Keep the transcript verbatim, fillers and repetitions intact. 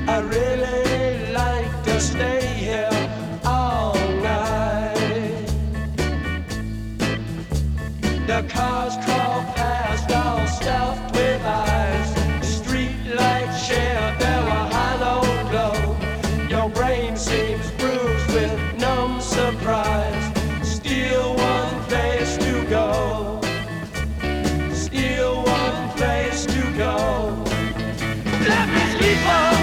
I really like to stay here all night. The cars crawl past all stuffed with